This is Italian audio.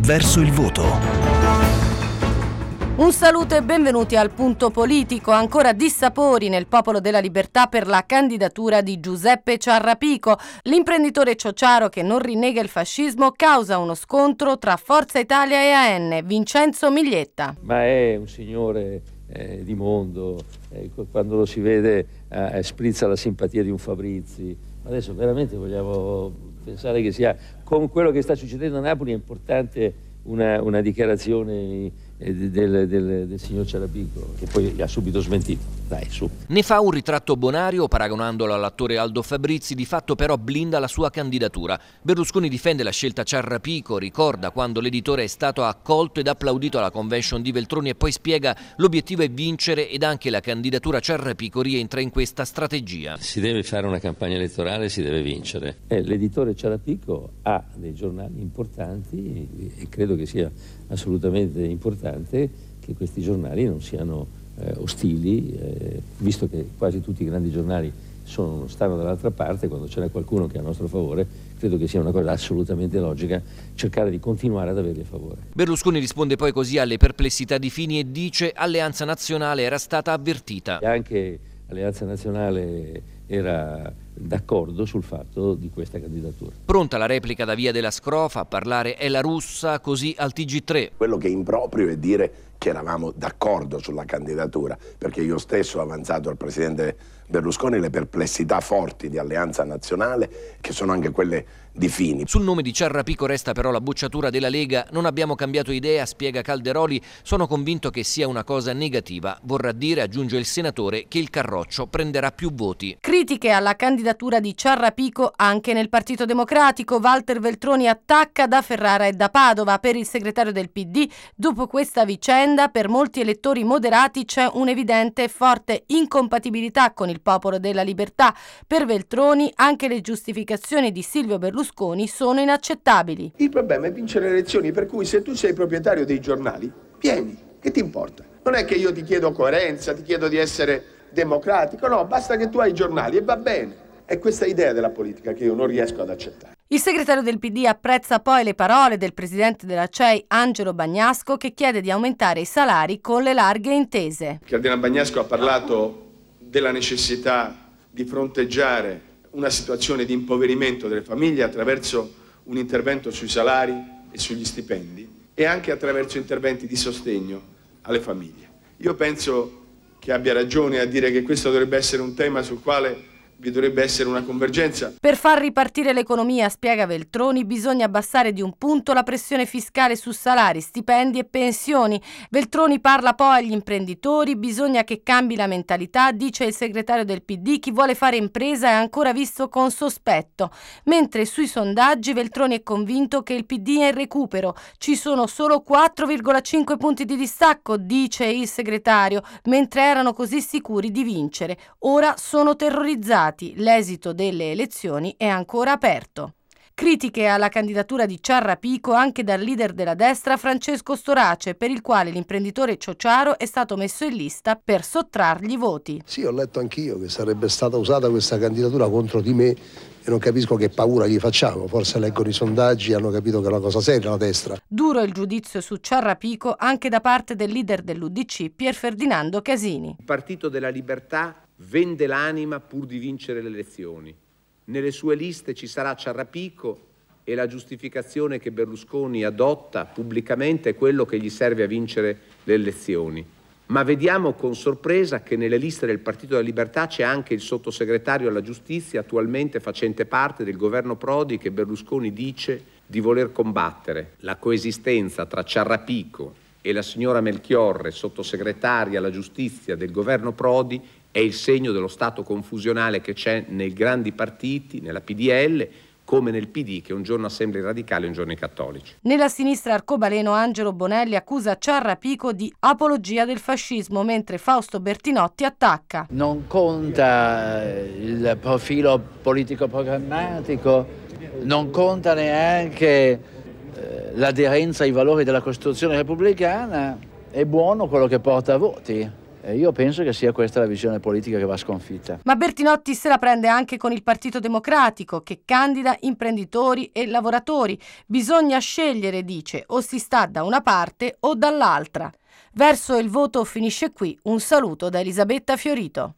verso il voto. Un saluto e benvenuti al Punto Politico. Ancora dissapori nel Popolo della Libertà per la candidatura di Giuseppe Ciarrapico. L'imprenditore ciociaro che non rinnega il fascismo causa uno scontro tra Forza Italia e AN. Vincenzo Miglietta. Ma è un signore di mondo, quando lo si vede sprizza la simpatia di un Fabrizi. Adesso veramente vogliamo pensare che sia, con quello che sta succedendo a Napoli, è importante una dichiarazione del signor Ciarrapico, che poi ha subito smentito. Dai, su. Ne fa un ritratto bonario paragonandolo all'attore Aldo Fabrizi, di fatto però blinda la sua candidatura. Berlusconi difende la scelta Ciarrapico, ricorda quando l'editore è stato accolto ed applaudito alla convention di Veltroni e poi spiega l'obiettivo è vincere ed anche la candidatura Ciarrapico rientra in questa strategia. Si deve fare una campagna elettorale, si deve vincere. L'editore Ciarrapico ha dei giornali importanti e credo che sia assolutamente importante che questi giornali non siano ostili, visto che quasi tutti i grandi giornali stanno dall'altra parte. Quando ce n'è qualcuno che è a nostro favore, credo che sia una cosa assolutamente logica cercare di continuare ad averli a favore. Berlusconi risponde poi così alle perplessità di Fini e dice: Alleanza Nazionale era stata avvertita. E anche Alleanza Nazionale era d'accordo sul fatto di questa candidatura. Pronta la replica da Via della Scrofa, a parlare è la Russa, così al TG3. Quello che è improprio è dire che eravamo d'accordo sulla candidatura, perché io stesso ho avanzato al presidente Berlusconi le perplessità forti di Alleanza Nazionale, che sono anche quelle di Fini. Sul nome di Ciarrapico resta però la bocciatura della Lega. Non abbiamo cambiato idea, spiega Calderoli, sono convinto che sia una cosa negativa. Vorrà dire, aggiunge il senatore, che il Carroccio prenderà più voti. Critiche alla candidatura di Ciarrapico anche nel Partito Democratico. Walter Veltroni attacca da Ferrara e da Padova. Per il segretario del PD, dopo questa vicenda, per molti elettori moderati c'è un'evidente e forte incompatibilità con il Popolo della Libertà. Per Veltroni anche le giustificazioni di Silvio Berlusconi sono inaccettabili. Il problema è vincere le elezioni, per cui se tu sei proprietario dei giornali, vieni, che ti importa? Non è che io ti chiedo coerenza, ti chiedo di essere democratico, no, basta che tu hai i giornali e va bene. È questa idea della politica che io non riesco ad accettare. Il segretario del PD apprezza poi le parole del presidente della CEI, Angelo Bagnasco, che chiede di aumentare i salari con le larghe intese. Il cardinale Bagnasco ha parlato della necessità di fronteggiare una situazione di impoverimento delle famiglie attraverso un intervento sui salari e sugli stipendi e anche attraverso interventi di sostegno alle famiglie. Io penso che abbia ragione a dire che questo dovrebbe essere un tema sul quale vi dovrebbe essere una convergenza. Per far ripartire l'economia, spiega Veltroni, bisogna abbassare di un punto la pressione fiscale su salari, stipendi e pensioni. Veltroni parla poi agli imprenditori, bisogna che cambi la mentalità, dice il segretario del PD, chi vuole fare impresa è ancora visto con sospetto. Mentre sui sondaggi Veltroni è convinto che il PD è in recupero, ci sono solo 4,5 punti di distacco, dice il segretario, mentre erano così sicuri di vincere. Ora sono terrorizzati. L'esito delle elezioni è ancora aperto. Critiche alla candidatura di Ciarrapico anche dal leader della destra Francesco Storace, per il quale l'imprenditore ciociaro è stato messo in lista per sottrargli voti. Sì, ho letto anch'io che sarebbe stata usata questa candidatura contro di me e non capisco che paura gli facciamo. Forse leggono i sondaggi e hanno capito che è una cosa seria la destra. Duro il giudizio su Ciarrapico anche da parte del leader dell'UDC Pier Ferdinando Casini. Il Partito della Libertà vende l'anima pur di vincere le elezioni. Nelle sue liste ci sarà Ciarrapico e la giustificazione che Berlusconi adotta pubblicamente è quello che gli serve a vincere le elezioni. Ma vediamo con sorpresa che nelle liste del Partito della Libertà c'è anche il sottosegretario alla giustizia, attualmente facente parte del governo Prodi, che Berlusconi dice di voler combattere. La coesistenza tra Ciarrapico e la signora Melchiorre, sottosegretaria alla giustizia del governo Prodi, è il segno dello stato confusionale che c'è nei grandi partiti, nella PDL, come nel PD, che un giorno sembra i radicali e un giorno i cattolici. Nella sinistra arcobaleno Angelo Bonelli accusa Ciarrapico di apologia del fascismo, mentre Fausto Bertinotti attacca. Non conta il profilo politico programmatico, non conta neanche l'aderenza ai valori della Costituzione repubblicana, è buono quello che porta a voti. Io penso che sia questa la visione politica che va sconfitta. Ma Bertinotti se la prende anche con il Partito Democratico, che candida imprenditori e lavoratori. Bisogna scegliere, dice, o si sta da una parte o dall'altra. Verso il voto finisce qui. Un saluto da Elisabetta Fiorito.